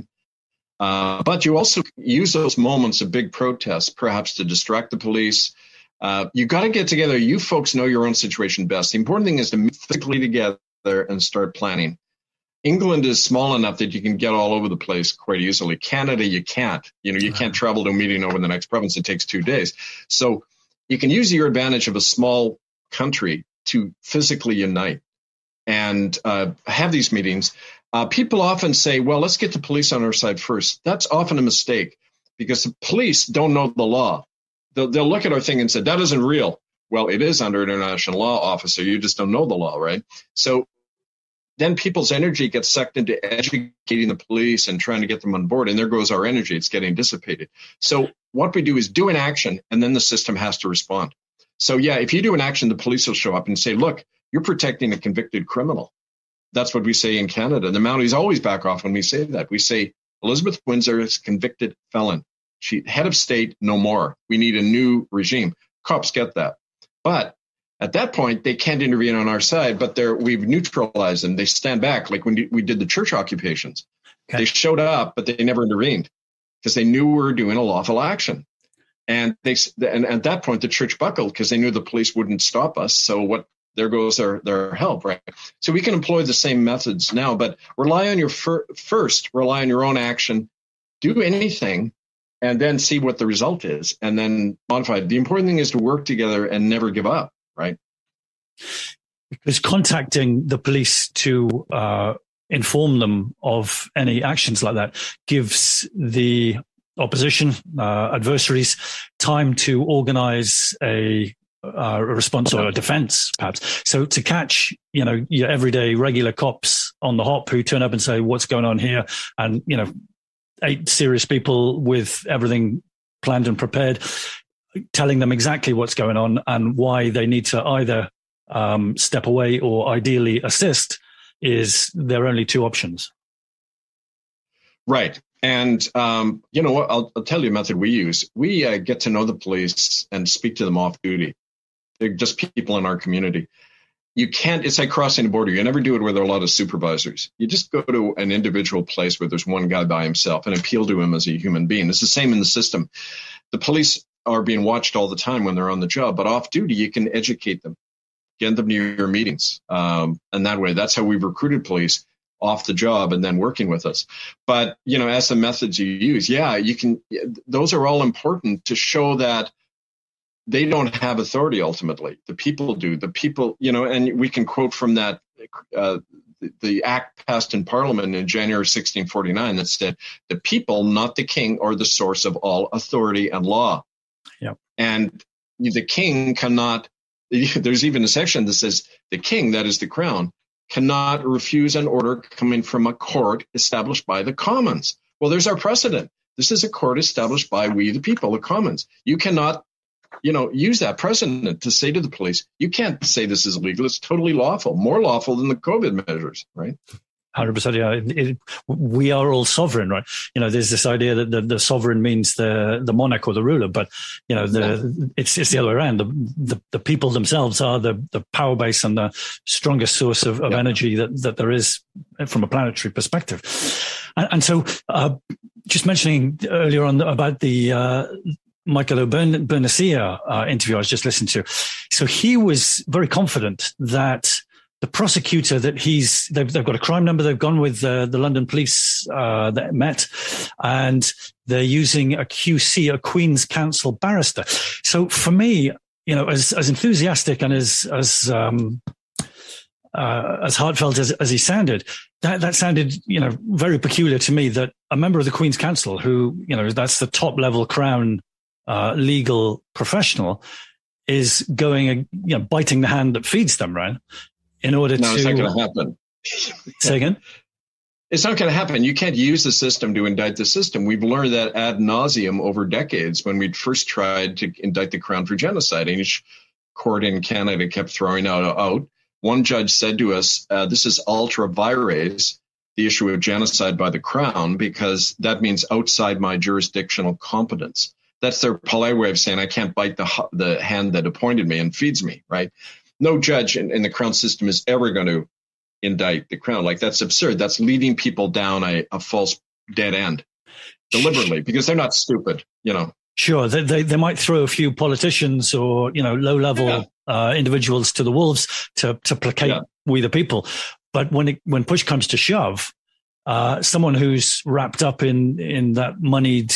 But you also use those moments of big protests, perhaps to distract the police. You got to get together. You folks know your own situation best. The important thing is to meet physically together and start planning. England is small enough that you can get all over the place quite easily. Canada, you can't. You can't travel to a meeting over the next province. It takes 2 days. So you can use your advantage of a small country to physically unite and have these meetings. People often say, well, let's get the police on our side first. That's often a mistake because the police don't know the law. They'll look at our thing and say, that isn't real. Well, it is under international law, officer. You just don't know the law, right? So then people's energy gets sucked into educating the police and trying to get them on board. And there goes our energy. It's getting dissipated. So what we do is do an action, and then the system has to respond. So, yeah, if you do an action, the police will show up and say, look, you're protecting a convicted criminal. That's what we say in Canada. The Mounties always back off when we say that. We say Elizabeth Windsor is a convicted felon. She head of state, no more. We need a new regime. Cops get that. But at that point, they can't intervene on our side, but we've neutralized them. They stand back, like when we did the church occupations. Okay. They showed up, but they never intervened because they knew we were doing a lawful action. And at that point, the church buckled because they knew the police wouldn't stop us. So there goes their help, right? So we can employ the same methods now, but rely on rely on your own action, do anything, and then see what the result is, and then modify it. The important thing is to work together and never give up. Right. Because contacting the police to inform them of any actions like that gives the opposition, adversaries, time to organize a response or a defense, perhaps. So to catch, your everyday regular cops on the hop who turn up and say, what's going on here? And, 8 serious people with everything planned and prepared, telling them exactly what's going on and why they need to either step away or ideally assist is their only 2 options. Right. And, you know what, I'll tell you a method we use. We get to know the police and speak to them off duty. They're just people in our community. It's like crossing a border. You never do it where there are a lot of supervisors. You just go to an individual place where there's one guy by himself and appeal to him as a human being. It's the same in the system. The police are being watched all the time when they're on the job, but off duty, you can educate them, get them to your meetings. And that way, that's how we've recruited police off the job and then working with us. But, as the methods you use, those are all important to show that they don't have authority ultimately. The people do. The people, and we can quote from that, the act passed in Parliament in January 1649 that said, the people, not the king, are the source of all authority and law. Yep. And the king cannot, there's even a section that says the king, that is the crown, cannot refuse an order coming from a court established by the commons. Well, there's our precedent. This is a court established by we, the people, the commons. You cannot, use that precedent to say to the police, you can't say this is illegal. It's totally lawful, more lawful than the COVID measures, right? 100%. Yeah, we are all sovereign, right? There's this idea that the sovereign means the monarch or the ruler, but it's the other way around. The people themselves are the power base and the strongest source of energy that there is from a planetary perspective. And so, just mentioning earlier on about the Michael O'Byrne interview I was just listening to, so he was very confident that the prosecutor that they've got a crime number. They've gone with the London police that met, and they're using a QC, a Queen's Counsel barrister. So for me, as enthusiastic and as heartfelt as he sounded, that sounded, very peculiar to me, that a member of the Queen's Counsel, who, that's the top level Crown legal professional, is going, biting the hand that feeds them, right? In order no, it's not going to happen. Say again? It's not going to happen. You can't use the system to indict the system. We've learned that ad nauseum over decades when we first tried to indict the Crown for genocide. And each court in Canada kept throwing out. One judge said to us, this is ultra vires, the issue of genocide by the Crown, because that means outside my jurisdictional competence. That's their polite way of saying I can't bite the hand that appointed me and feeds me, right? No judge in the Crown system is ever going to indict the Crown. Like, that's absurd. That's leading people down a false dead end deliberately, because they're not stupid, Sure, they might throw a few politicians or low level individuals to the wolves to placate we the people, but when push comes to shove, someone who's wrapped up in that moneyed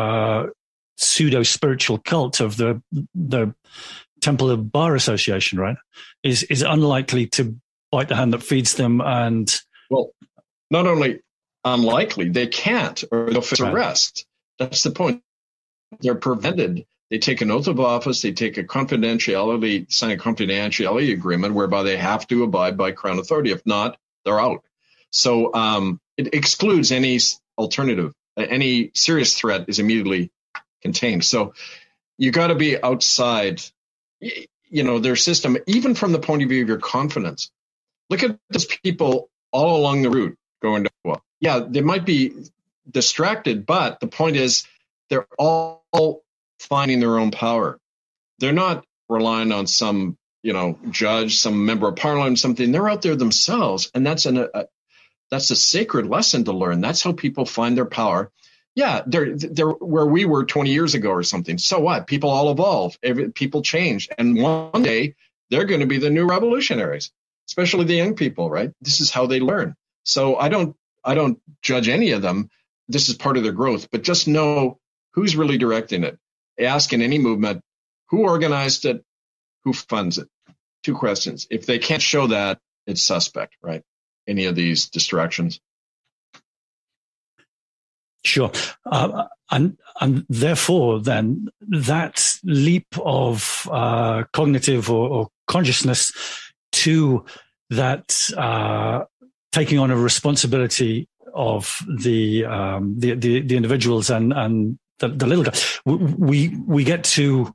pseudo spiritual cult of the Temple of Bar Association, right, is unlikely to bite the hand that feeds them. And well, not only unlikely, they can't, or they'll face arrest. That's the point. They're prevented. They take an oath of office. They take sign a confidentiality agreement whereby they have to abide by Crown authority. If not, they're out. So it excludes any alternative. Any serious threat is immediately contained. So you got to be outside, their system, even from the point of view of your confidence. Look at those people all along the route going to, they might be distracted, but the point is they're all finding their own power. They're not relying on some, judge, some member of parliament, something. They're out there themselves. And that's a sacred lesson to learn. That's how people find their power. Yeah, they're where we were 20 years ago or something. So what? People all evolve. People change. And one day they're going to be the new revolutionaries, especially the young people, right? This is how they learn. So I don't judge any of them. This is part of their growth, but just know who's really directing it. Ask in any movement, who organized it, who funds it? 2 questions. If they can't show that, it's suspect, right? Any of these distractions. Sure. And therefore, then, that leap of cognitive or consciousness to that taking on a responsibility of the individuals and the little guy, we get to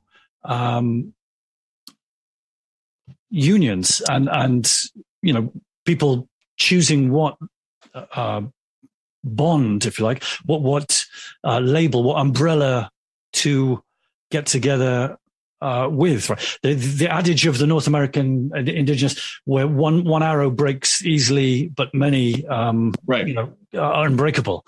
unions and people choosing what bond, if you like, what label, what umbrella to get together with. Right? The adage of the North American indigenous, where one arrow breaks easily, but many are unbreakable.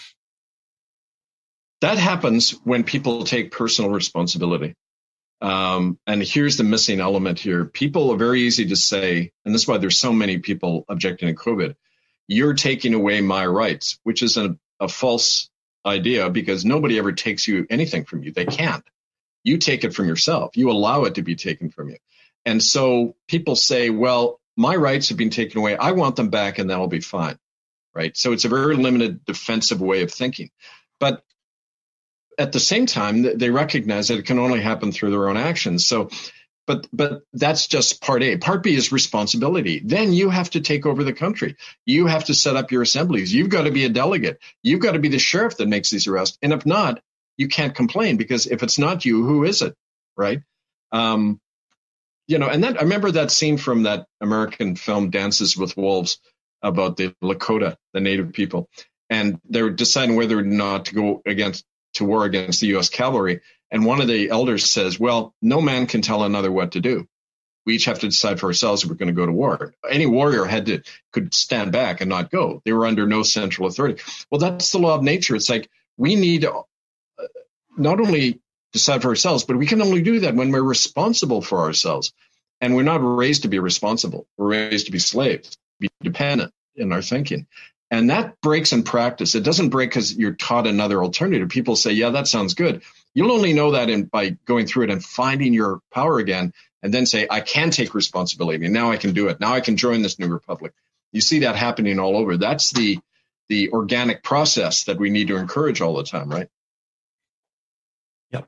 That happens when people take personal responsibility. And here's the missing element here. People are very easy to say, and this is why there's so many people objecting to COVID, you're taking away my rights, which is a false idea, because nobody ever takes you anything from you. They can't. You take it from yourself. You allow it to be taken from you. And so people say, well, my rights have been taken away. I want them back and that'll be fine. Right. So it's a very limited defensive way of thinking. But at the same time, they recognize that it can only happen through their own actions. So, but that's just part A. Part B is responsibility. Then you have to take over the country. You have to set up your assemblies. You've got to be a delegate. You've got to be the sheriff that makes these arrests. And if not, you can't complain, because if it's not you, who is it? Right. And that, I remember that scene from that American film Dances with Wolves about the Lakota, the native people. And they were deciding whether or not to go to war against the U.S. cavalry. And one of the elders says, well, no man can tell another what to do. We each have to decide for ourselves if we're going to go to war. Any warrior could stand back and not go. They were under no central authority. Well, that's the law of nature. It's like we need not only decide for ourselves, but we can only do that when we're responsible for ourselves. And we're not raised to be responsible. We're raised to be slaves, be dependent in our thinking. And that breaks in practice. It doesn't break because you're taught another alternative. People say, yeah, that sounds good. You'll only know that by going through it and finding your power again, and then say, I can take responsibility. Now I can do it. Now I can join this new republic. You see that happening all over. That's the organic process that we need to encourage all the time, right? Yep.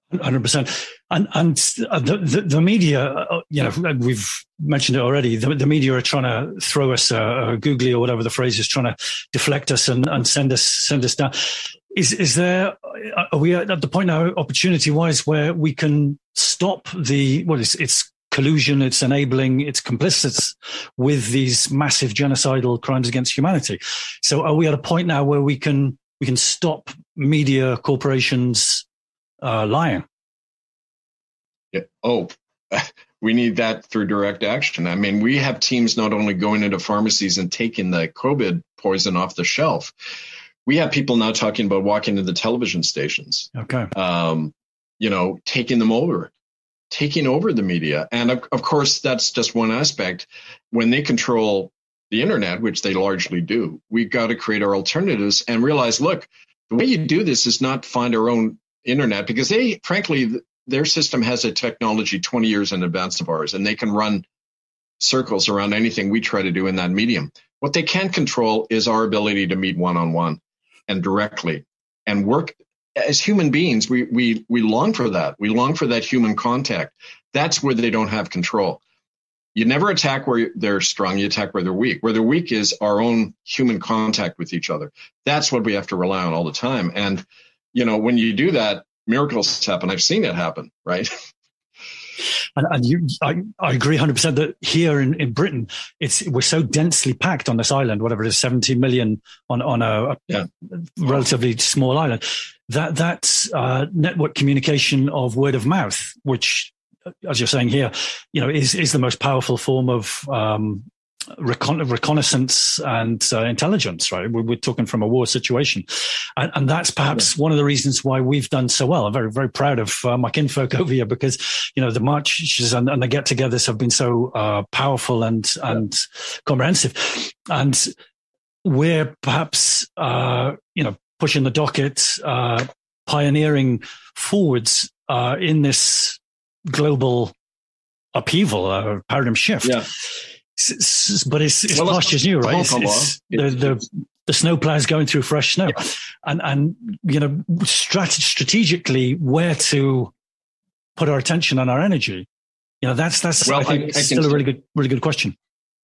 100%. And the media, we've mentioned it already. The media are trying to throw us a googly or whatever the phrase is, trying to deflect us and send us down. Are we at the point now, opportunity wise, where we can stop it's collusion, it's enabling, it's complicit with these massive genocidal crimes against humanity? So are we at a point now where we can stop media corporations lying? Yeah. Oh, we need that through direct action. I mean, we have teams not only going into pharmacies and taking the COVID poison off the shelf. We have people now talking about walking into the television stations. Okay. Taking over the media. And of course, that's just one aspect. When they control the internet, which they largely do, we've got to create our alternatives and realize, look, the way you do this is not find our own internet, because their system has a technology 20 years in advance of ours, and they can run circles around anything we try to do in that medium. What they can't control is our ability to meet one-on-one and directly and work. As human beings, we long for that. We long for that human contact. That's where they don't have control. You never attack where they're strong. You attack where they're weak. Where they're weak is our own human contact with each other. That's what we have to rely on all the time. And, when you do that, miracles happen. I've seen it happen, right? And I agree 100% that here in Britain, we're so densely packed on this island, whatever it is, 70 million on a relatively small island, that network communication of word of mouth, which, as you're saying here, is the most powerful form of reconnaissance and intelligence, right? We're talking from a war situation. And that's perhaps one of the reasons why we've done so well. I'm very, very proud of my kinfolk over here, because, the marches and the get-togethers have been so powerful and comprehensive. And we're perhaps, pushing the docket, pioneering forwards in this global upheaval, paradigm shift. Yeah. But it's pastures new, right? The snow plows going through fresh snow, and strategically where to put our attention and our energy. That's I think still a really good question.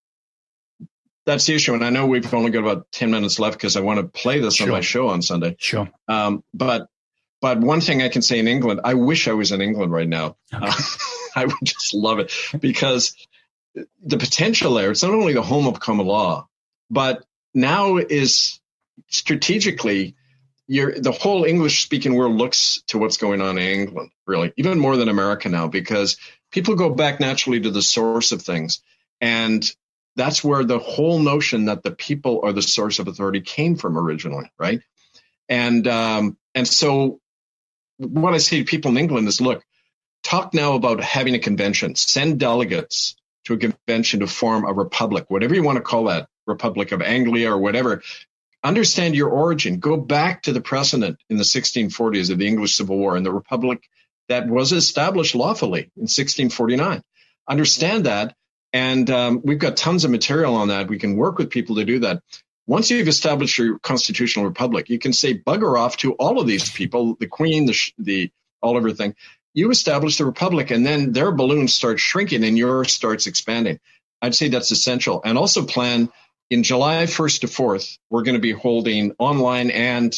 That's the issue, and I know we've only got about 10 minutes left because I want to play this on my show on Sunday. Sure. But one thing I can say in England, I wish I was in England right now. Okay. I would just love it, because the potential there, it's not only the home of common law, but now is strategically the whole English-speaking world looks to what's going on in England, really, even more than America now, because people go back naturally to the source of things. And that's where the whole notion that the people are the source of authority came from originally, right? And so what I say to people in England is, look, talk now about having a convention, send delegates to a convention to form a republic, whatever you want to call that, Republic of Anglia or whatever. Understand your origin. Go back to the precedent in the 1640s of the English Civil War and the republic that was established lawfully in 1649. Understand that. And we've got tons of material on that. We can work with people to do that. Once you've established your constitutional republic, you can say bugger off to all of these people, the Queen, the all everything. You establish the republic, and then their balloon starts shrinking and yours starts expanding. I'd say that's essential. And also plan in July 1st to 4th, we're going to be holding online and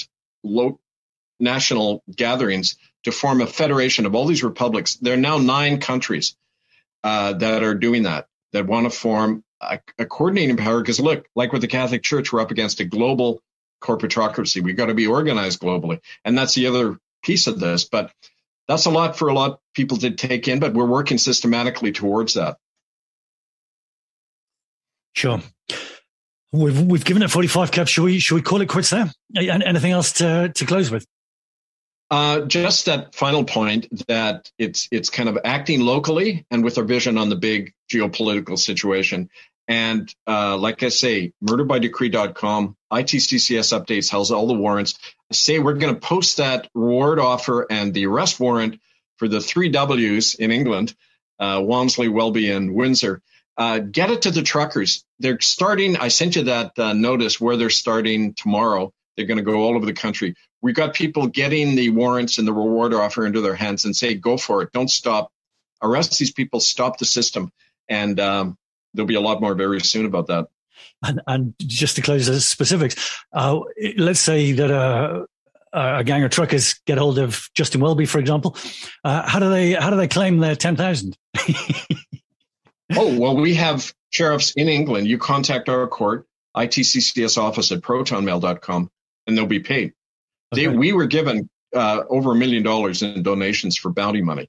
national gatherings to form a federation of all these republics. There are now 9 countries that are doing that want to form a coordinating power. Because look, like with the Catholic Church, we're up against a global corporatocracy. We've got to be organized globally. And that's the other piece of this. But that's a lot for a lot of people to take in, but we're working systematically towards that. Sure. We've given it 45, Kev. Should we call it quits there? Anything else to close with? Just that final point that it's kind of acting locally and with our vision on the big geopolitical situation. And like I say, murderbydecree.com, ITCCS updates, has all the warrants. I say we're going to post that reward offer and the arrest warrant for the 3 W's in England, Walmsley, Welby, and Windsor. Get it to the truckers. They're starting, I sent you that notice where they're starting tomorrow They're going to go all over the country. We got people getting the warrants and the reward offer into their hands and say, go for it. Don't stop. Arrest these people. Stop the system. And there'll be a lot more very soon about that. And just to close the specifics, let's say that a gang of truckers get hold of Justin Welby, for example. How do they claim their 10,000? Oh, well, we have sheriffs in England. You contact our court, ITCCS office at protonmail.com, and they'll be paid. Okay. We were given over $1 million in donations for bounty money.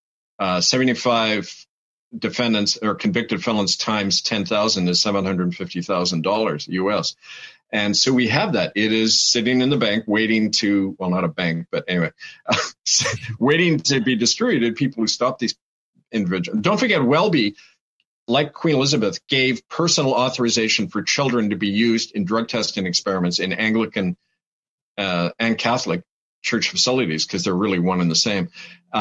75 defendants or convicted felons times 10,000 is $750,000 US. And so we have that. It is sitting in the bank waiting to, well, not a bank, but anyway, waiting to be distributed. People who stop these individuals. Don't forget, Welby, like Queen Elizabeth, gave personal authorization for children to be used in drug testing experiments in Anglican and Catholic church facilities, because they're really one and the same.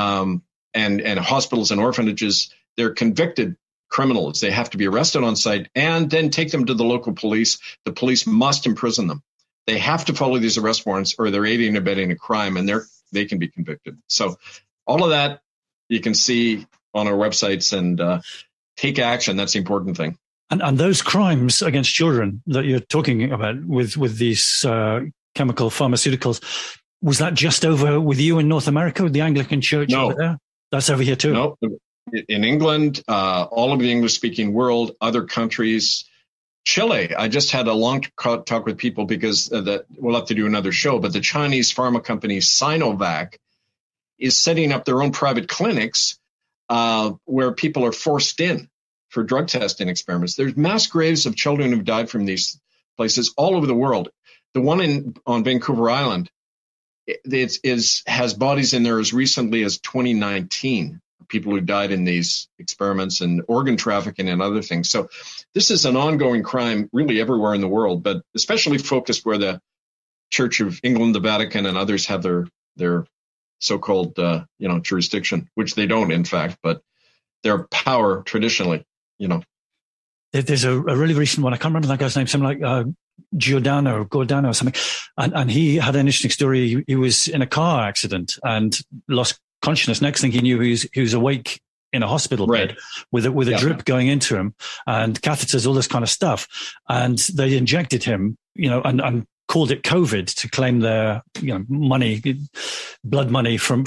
And hospitals and orphanages, they're convicted criminals. They have to be arrested on site and then take them to the local police. The police must imprison them. They have to follow these arrest warrants or they're aiding and abetting a crime, and they can be convicted. So all of that you can see on our websites, and take action. That's the important thing. And those crimes against children that you're talking about with these chemical pharmaceuticals, was that just over with you in North America, with the Anglican Church over there? That's over here too? No. In England, all of the English-speaking world, other countries, Chile. I just had a long talk with people because we'll have to do another show, but the Chinese pharma company Sinovac is setting up their own private clinics where people are forced in for drug testing experiments. There's mass graves of children who've died from these places all over the world. The one on Vancouver Island has bodies in there as recently as 2019. People who died in these experiments, and organ trafficking and other things. So this is an ongoing crime really everywhere in the world, but especially focused where the Church of England, the Vatican, and others have their so-called jurisdiction, which they don't, in fact, but their power traditionally, There's a really recent one. I can't remember that guy's name, something like Giordano or something. And he had an interesting story. He was in a car accident and lost consciousness. Next thing he knew, he was awake in a hospital bed with a drip going into him and catheters, all this kind of stuff. And they injected him, and called it COVID to claim their, money, blood money from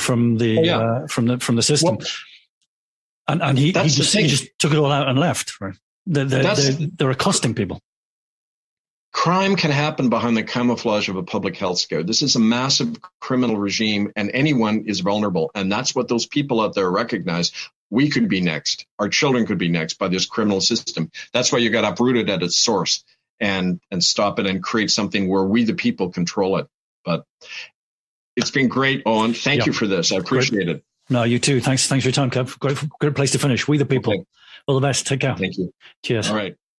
the system. Well, and he just took it all out and left. Right? They're accosting people. Crime can happen behind the camouflage of a public health scare. This is a massive criminal regime, and anyone is vulnerable. And that's what those people out there recognize. We could be next. Our children could be next by this criminal system. That's why you got uprooted at its source and stop it and create something where we, the people, control it. But it's been great, Owen. Thank you for this. I appreciate it. No, you too. Thanks for your time, Kev. Great place to finish. We, the people. Okay. All the best. Take care. Thank you. Cheers. All right.